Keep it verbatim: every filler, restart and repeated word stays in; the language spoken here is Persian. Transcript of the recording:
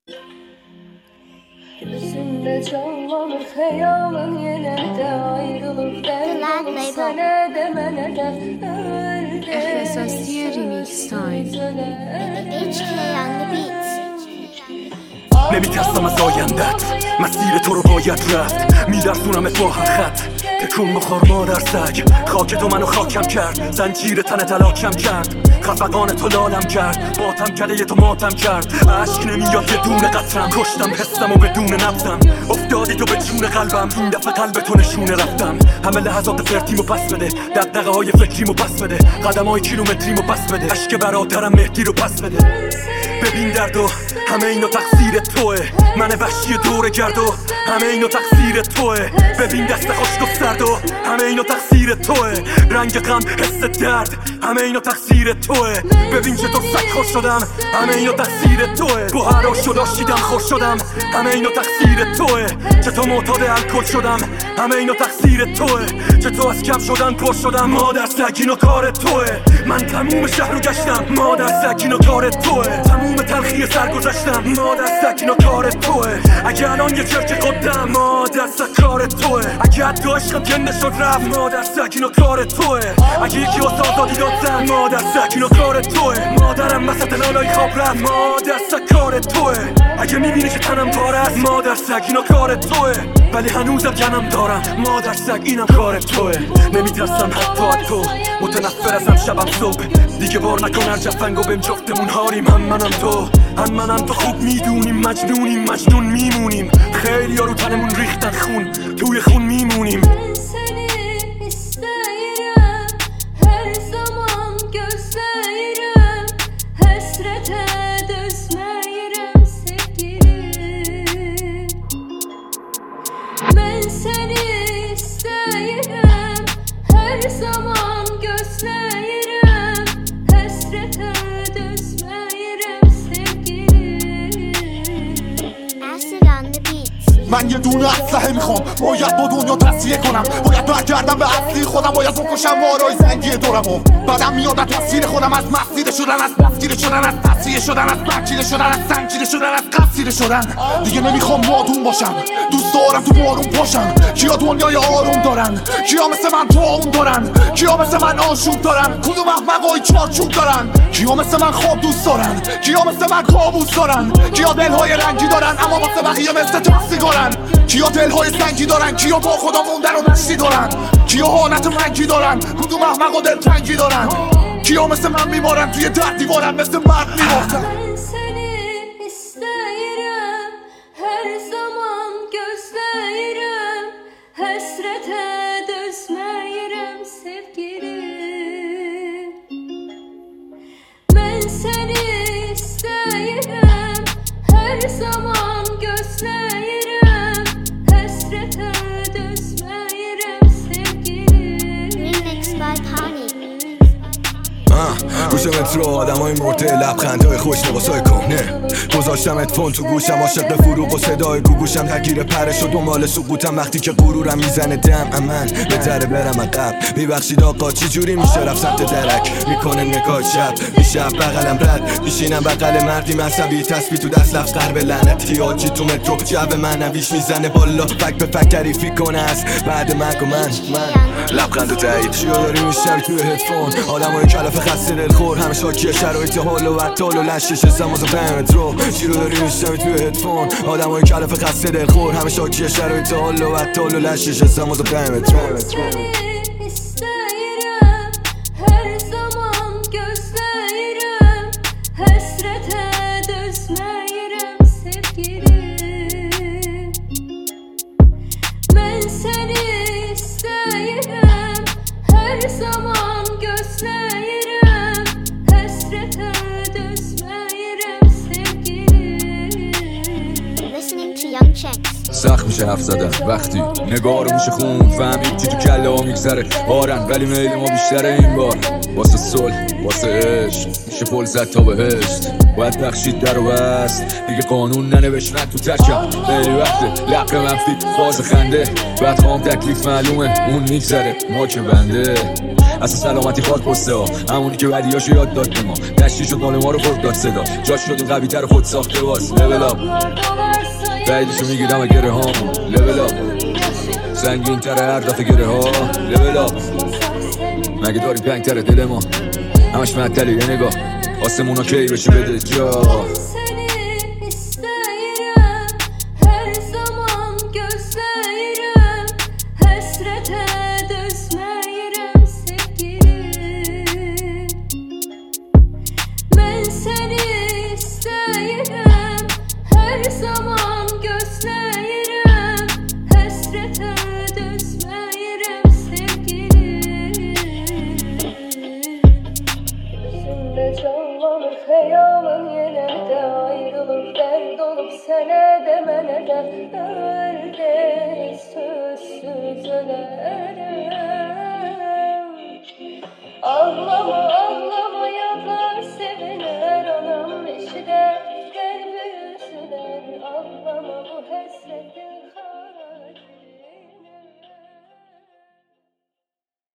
Gözümde canlanır hayalın yenide ayrılıp dermanım sana demene de اختصاصی ریمیکس تایم. نمیترسم از آیندت، مسیر تو رو باید رفت، میلرزونمت با هر خط، تکون بخور مادر سگ، خاک تو منو خاکم کرد، زنجیر تنت هلاکم کرد، خفقان تو لالم کرد، باتم کده تو ماتم کرد، عشق نمیاد یه دونه قطرم، کشتم حسم و بدون نبضم، افتادی تو به جون قلبم، این دفعه قلب تو نشونه رفتم، همه لحظات فرتیمو پس بده، دقدقه های فکریمو پس بده، قدم های کیلومتریمو پس بده، عشق برادرم مهدی رو پس بده. ببین دردو همه اینو تقصیر توه، من وحشی دور گردو همه اینو تقصیر توه، ببین دست خشک و سردو همه اینو تقصیر توه، رنگ غم حس درد همه اینو تقصیر توه، ببین چطور سگ خوش شدم همه اینو تقصیر توه، تو هر آشو داشتیدم خوش شدم همه اینو تقصیر توه، چطور معتاد الکل شدم همه اینو تقصیر توه، چطور از کم شدن پر شدم مادر سگ اینو کار توه، من تموم شهر رو گشتم مادر سگ اینو کار توه، تموم تلخی سر گذشتم مادر سگ اینو کار توه، اگه الان یه چرک قدم مادر سگ کار توه، اگه حتی عشقم کنده شد رفت مادر سگ اینو کار توه، اگه یکی واسه آزادی داد زن مادر سگ اینو کار توه، مادرم وسط لالای خواب رفت مادر سگ کار توه، اگه میبینی که تنم پاره است مادر سگ اینو کار توه، ولی هنوزم جنم دارم مادر سگ اینم کار توه، نمیترسم حتی از تو، متنفر ازم شبم صبح، دیگه بار نکن هر جفنگو بهم جفتمون هاریم، هم منم تو هم منم تو خوب میدونیم مجنونیم مجنون میمونیم، خیلی ها رو تنمون ریختن خون توی خون میمونیم. من یه دونه اسلحه میخوام، باید با دنیا تصفیه کنم، باید برگردم به اصلی خودم، باید بکشم مارای زنگی دورمو، بعدم میاد از تصویر خودم، از مسیر شدن، از مسیر شدن، از تصفیه شدن، از بکیره شدن، از سنگیره شدن، از قصیره شدن. دیگه نمیخوام نادون باشم، دوست دارم تو بارون باشم. کیا دنیای آروم دارن؟ کیا مثل من تو اون دارن؟ کیا مثل من آشوب دارن؟ کدوم احمقای چارچوب دارن؟ کیا مثل من خواب دوست دارن؟ کیا مثل من کابوس دارن؟ کیا دلهای رنگی دارن اما واسه بقیه مثل تو سیگارن؟ کیا دلهای سنگی دارن؟ کیا با خدا موندن و نشتی دارن؟ کیا حالت منگی دارن؟ کدوم احمق و دلتنگی دارن؟ کیا مثل من میمارن توی در دیوارن مثل مرد میمارن؟ Ben seni isterim, her zaman gözlerim, hasrete düşmeyirim sevgilim. Ben seni isterim, her zaman gözlerim, hasrete düşmeyirim sevgilim. Remix by Tony. گوش مترو آدمای مرده لبخندهای خوش لباسای کهنه گذاشتم اتفون تو گوشم عاشق فروغ و صدای گوگوشم درگیر پرش و دنبال سقوطم وقتی که غرورم میزنه دم امن بهتره برم عقب میبخشید آقا چی جوری میشه رفت سمت درک میکنه نگاه شب میشه بغلم رد میشینم بغل مردی مذهبی تسبیح تو دست لفظ قرب لعنتی حاجی تو مترو جو منویش میزنه بالا فک به فک تعریفی کنه از بعد مرگ و من من لبخند و تایید چیا داری میشنوی توی هدفون آدمای کلافه خسته دلخور همه شاکی شرایط حال و عطال و لشش سماز و مترو چی رو داری میشنوی توی هدفون آدمای کلافه خسته دلخور همه شاکی شرایط حال و عطال و لشش سماز و مترو Listening to Young Checks. سخت میشه حرف زدن وقتی نگاه رو میشه خون فهمید چی تو کله ها میگذره بارن ولی میل ما بیشتره این بار واسه صلح واسه عشق میشه پل زد تا بهشت باید بخشید در و بست دیگه قانون ننوشت نه تو ترکم خیلی وقته لق منفی فاز خنده بعد خواهم تکلیف معلومه اون میگذره ما که بنده اصلا سلامتی خاک پسته ها همونی که بدیاشو یاد داد به ما دشتی شد مال ما رو خود داد صدا جاش شدیم قوی تر خود ساخته باز لول آپ بعیدشو میگیرم گره هامون لول آپ سنگین تر هر دفعه گره ها لول آپ مگه داری پنگ تر دل ما همش معطله یه نگاه آسمونا کی بشه بده جا her zaman gözlerim hasrete düşmeyerim sevgilim gözümde canlanır hayalın yenide ayrılıp dert olup sene demene de nerede sözsüz ölerim ağlama ağlama